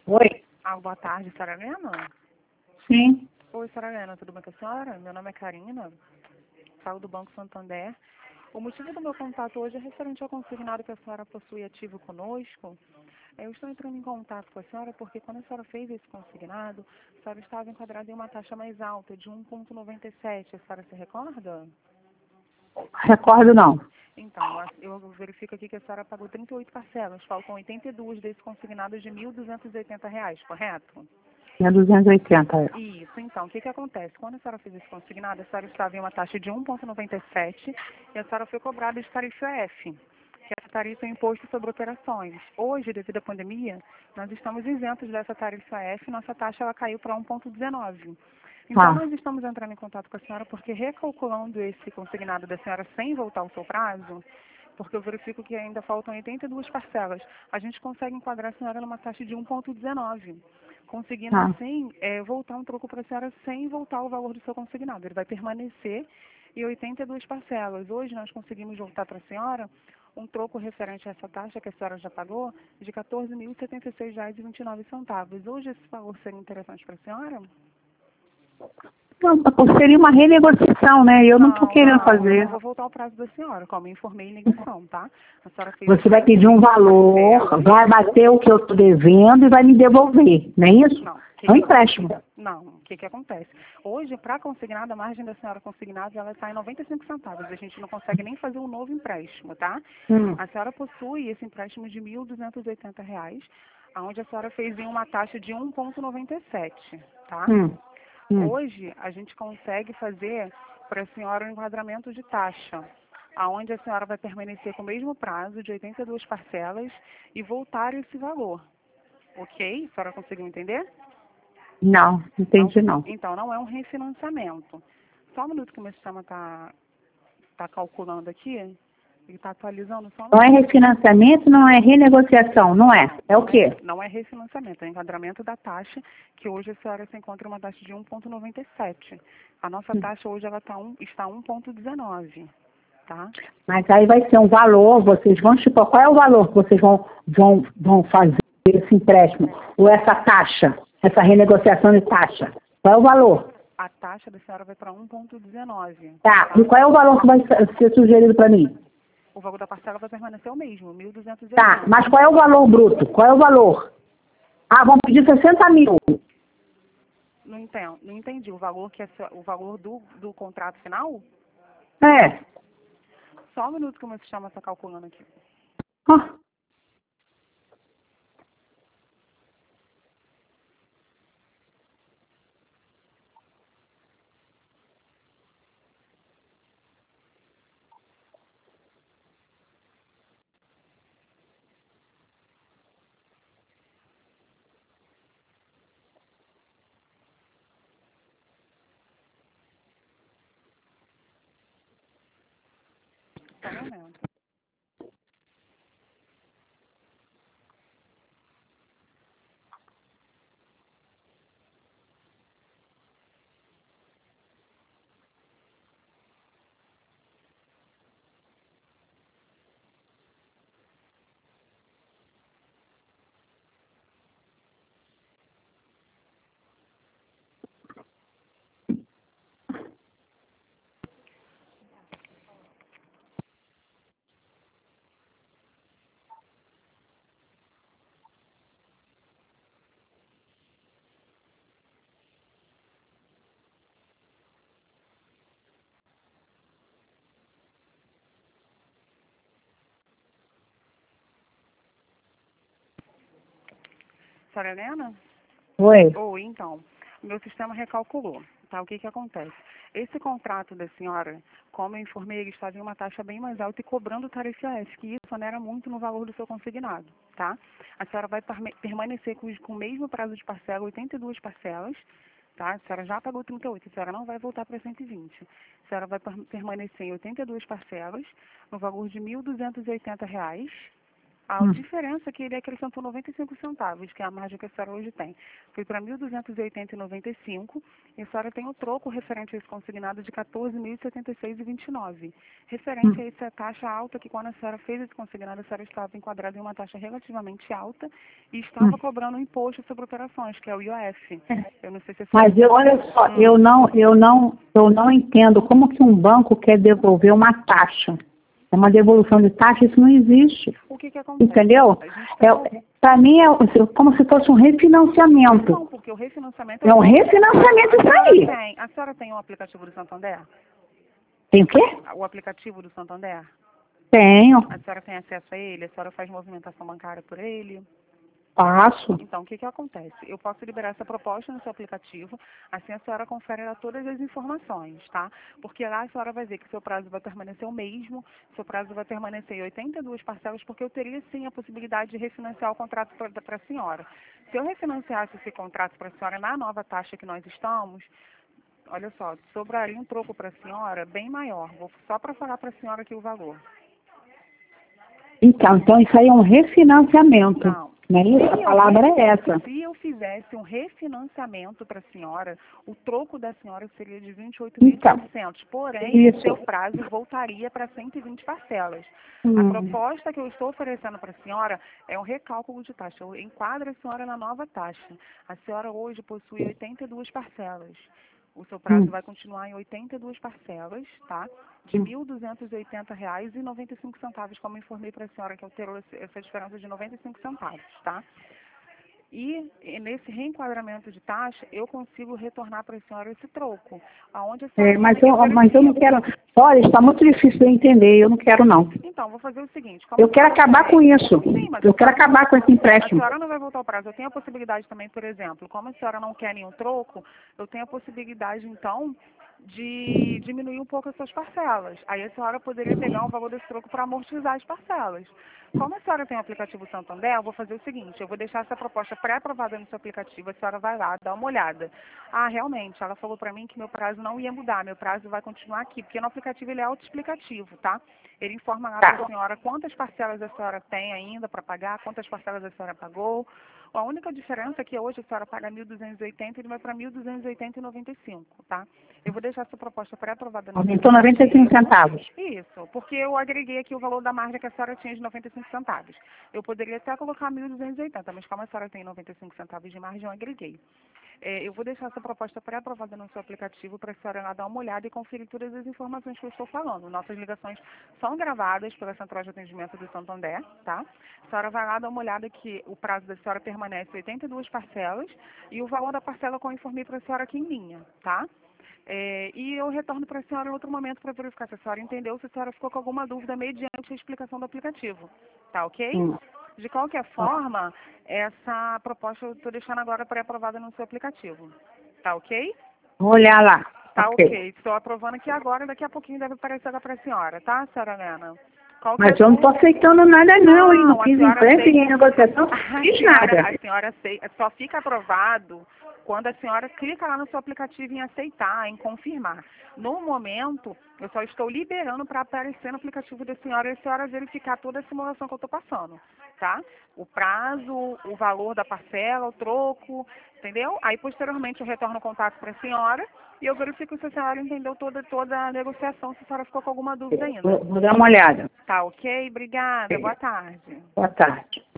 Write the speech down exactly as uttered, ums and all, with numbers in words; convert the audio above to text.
Oi? Ah, boa tarde, senhora Helena? Sim. Oi, senhora Helena, tudo bem com a senhora? Meu nome é Karina, falo do Banco Santander. O motivo do meu contato hoje é referente ao consignado que a senhora possui ativo conosco. Eu estou entrando em contato com a senhora porque quando a senhora fez esse consignado, a senhora estava enquadrada em uma taxa mais alta, de um vírgula noventa e sete. A senhora se recorda? Recordo não. Então, eu verifico aqui que a senhora pagou trinta e oito parcelas, faltam oitenta e duas desse consignado de mil duzentos e oitenta reais, correto? É duzentos e oitenta. É. Isso, então, o que que acontece? Quando a senhora fez esse consignado, a senhora estava em uma taxa de um vírgula noventa e sete e a senhora foi cobrada de tarifa F, que é a tarifa imposto sobre operações. Hoje, devido à pandemia, nós estamos isentos dessa tarifa F, nossa taxa ela caiu para um vírgula dezenove. Então, Tá. nós estamos entrando em contato com a senhora porque, recalculando esse consignado da senhora sem voltar ao seu prazo, porque eu verifico que ainda faltam oitenta e duas parcelas, a gente consegue enquadrar a senhora numa taxa de um vírgula dezenove, conseguindo Tá. assim é, voltar um troco para a senhora sem voltar o valor do seu consignado. Ele vai permanecer em oitenta e duas parcelas. Hoje nós conseguimos voltar para a senhora um troco referente a essa taxa que a senhora já pagou de quatorze mil e setenta e seis reais e vinte e nove centavos. Hoje esse valor seria interessante para a senhora? Não, seria uma renegociação, né? Eu não estou Não, querendo não, eu não fazer. vou voltar ao prazo da senhora, como eu informei em ligação, tá? A senhora fez Você vai trinta e pedir um oito valor, parcelas. vai bater o que eu estou devendo e vai me devolver, não é isso? Não, o que É um que empréstimo. Não, o que que acontece? Hoje, para consignado, a margem da senhora consignada, ela está em noventa e cinco centavos. A gente não consegue nem fazer um novo empréstimo, tá? Hum. A senhora possui esse empréstimo de mil duzentos e oitenta reais, onde a senhora fez em uma taxa de um vírgula noventa e sete, tá? Hum. Hum. Hoje, a gente consegue fazer para a senhora um enquadramento de taxa, aonde a senhora vai permanecer com o mesmo prazo de oitenta e duas parcelas e voltar esse valor. Ok? A senhora conseguiu entender? Não, Não, entendi não. então, não é um refinanciamento. Só um minuto que o meu sistema está tá calculando aqui. Ele está atualizando só um Não é minuto. refinanciamento, não é renegociação, não é? É o Não é, quê? não é refinanciamento, é enquadramento da taxa, que hoje a senhora se encontra uma taxa de um vírgula noventa e sete. A nossa Hum. taxa hoje ela tá um, está um vírgula dezenove, tá? Mas aí vai ser um valor, vocês vão estipar qual é o valor que vocês vão, vão, vão fazer esse empréstimo, ou essa taxa, essa renegociação de taxa. Qual é o valor? A taxa da senhora vai para um vírgula dezenove, Tá, tá? e qual é o valor que vai ser sugerido para mim? O valor da parcela vai permanecer o mesmo, mil duzentos e Tá, oitenta. mas qual é o valor bruto? Qual é o valor? Ah, vão pedir sessenta mil. Não entendo, não entendi. O valor que é o valor do, do contrato final? É. Só um minuto que o meu sistema está calculando aqui. Ah, Só um momento. Senhora Helena? oi. Ou então, o meu sistema recalculou, tá? O que que acontece? Esse contrato da senhora, como eu informei, ele estava em uma taxa bem mais alta e cobrando tarifa F, que isso onera muito no valor do seu consignado, tá? A senhora vai perme- permanecer com, os- com o mesmo prazo de parcela, oitenta e duas parcelas, tá? A senhora já pagou trinta e oito, a senhora não vai voltar para cento e vinte. A senhora vai per- permanecer em oitenta e duas parcelas, no valor de mil duzentos e oitenta reais, A Hum. diferença é que ele acrescentou noventa e cinco centavos, que é a margem que a senhora hoje tem. Foi para mil duzentos e oitenta reais e noventa e cinco centavos e a senhora tem o troco referente a esse consignado de quatorze mil e setenta e seis reais e vinte e nove centavos. Referente Hum. a essa taxa alta, que quando a senhora fez esse consignado, a senhora estava enquadrada em uma taxa relativamente alta e estava Hum. cobrando um imposto sobre operações, que é o I O F. Eu não sei se a senhora... Mas eu, olha só, Hum. eu não, eu não, eu não entendo como que um banco quer devolver uma taxa. É uma devolução de taxa, isso não existe. O que que acontece? Entendeu? A gente tem o- É, para mim é como se fosse um refinanciamento. Não, porque o refinanciamento... É um refinanciamento A isso senhora aí. tem, a senhora tem o aplicativo do Santander? Tem o quê? O aplicativo do Santander? Tenho. A senhora tem acesso a ele? A senhora faz movimentação bancária por ele? Passo. Então, o que que acontece? Eu posso liberar essa proposta no seu aplicativo, assim a senhora confere lá todas as informações, tá? Porque lá a senhora vai ver que seu prazo vai permanecer o mesmo, seu prazo vai permanecer em oitenta e duas parcelas, porque eu teria sim a possibilidade de refinanciar o contrato para a senhora. Se eu refinanciasse esse contrato para a senhora na nova taxa que nós estamos, olha só, sobraria um troco para a senhora bem maior. Vou só para falar para a senhora aqui o valor. Então, então isso aí é um refinanciamento. Não. Não é isso? A Se eu, palavra é essa. se eu fizesse um refinanciamento para a senhora, o troco da senhora seria de vinte e oito mil e Então, seiscentos. Porém, isso. o seu prazo voltaria para cento e vinte parcelas. A Hum. proposta que eu estou oferecendo para a senhora é um recálculo de taxa. Eu enquadro a senhora na nova taxa. A senhora hoje possui oitenta e duas parcelas. O seu prazo Hum. vai continuar em oitenta e duas parcelas, tá? De mil duzentos e oitenta reais e noventa e cinco centavos, como informei para a senhora, que alterou esse- essa diferença de noventa e cinco centavos, tá? E e nesse reenquadramento de taxa, eu consigo retornar para a senhora esse troco, aonde a senhora É, mas, também eu, mas eu não verifica. quero. Olha, está muito difícil de eu entender. Eu não quero, não. Então, vou fazer o seguinte. Como Eu a quero senhora acabar tem- com isso. Sim, mas Eu a quero senhora, acabar com esse a empréstimo. senhora não vai voltar ao prazo. Eu tenho a possibilidade também, por exemplo, como a senhora não quer nenhum troco, eu tenho a possibilidade, então, de diminuir um pouco as suas parcelas. Aí a senhora poderia pegar um valor desse troco para amortizar as parcelas. Como a senhora tem o aplicativo Santander, eu vou fazer o seguinte, eu vou deixar essa proposta pré-aprovada no seu aplicativo, a senhora vai lá, dá uma olhada. Ah, realmente, ela falou para mim que meu prazo não ia mudar, meu prazo vai continuar aqui, porque no aplicativo ele é autoexplicativo, tá? Ele informa lá para Tá. a senhora quantas parcelas a senhora tem ainda para pagar, quantas parcelas a senhora pagou. A única diferença é que hoje a senhora paga mil duzentos e oitenta e ele vai para mil duzentos e oitenta e noventa e cinco, tá? Eu vou deixar essa proposta pré-aprovada no seu Aumentou noventa e cinco aplicativo. centavos. Isso, porque eu agreguei aqui o valor da margem que a senhora tinha de noventa e cinco centavos. Eu poderia até colocar mil duzentos e oitenta, mas como a senhora tem noventa e cinco centavos de margem, eu agreguei. É, eu vou deixar essa proposta pré-aprovada no seu aplicativo para a senhora lá dar uma olhada e conferir todas as informações que eu estou falando. Nossas ligações são gravadas pela Central de Atendimento do Santander, tá? A senhora vai lá dar uma olhada que o prazo da senhora permanece oitenta e duas parcelas e o valor da parcela que eu informei para a senhora aqui em linha, tá? É, e eu retorno para a senhora em outro momento para verificar se a senhora entendeu, se a senhora ficou com alguma dúvida mediante a explicação do aplicativo. Tá ok? Hum. De qualquer forma, essa proposta eu estou deixando agora pré-aprovada no seu aplicativo. Tá ok? Vou olhar lá. Tá Ok. ok. Estou aprovando aqui agora, daqui a pouquinho deve aparecer lá para a senhora, tá, senhora Helena? Qualquer Mas eu não estou dúvida- aceitando nada não, hein? Não a fiz senhora empréstimo aceita- nem negociação, A não fiz senhora, nada. a senhora aceita, só fica aprovado quando a senhora clica lá no seu aplicativo em aceitar, em confirmar. No momento, eu só estou liberando para aparecer no aplicativo da senhora e a senhora verificar toda a simulação que eu estou passando, tá? O prazo, o valor da parcela, o troco, entendeu? Aí, posteriormente, eu retorno o contato para a senhora e eu verifico se a senhora entendeu toda, toda a negociação, se a senhora ficou com alguma dúvida ainda. Vou, vou dar uma olhada. Tá ok? Obrigada. Ok. Boa tarde. Boa tarde.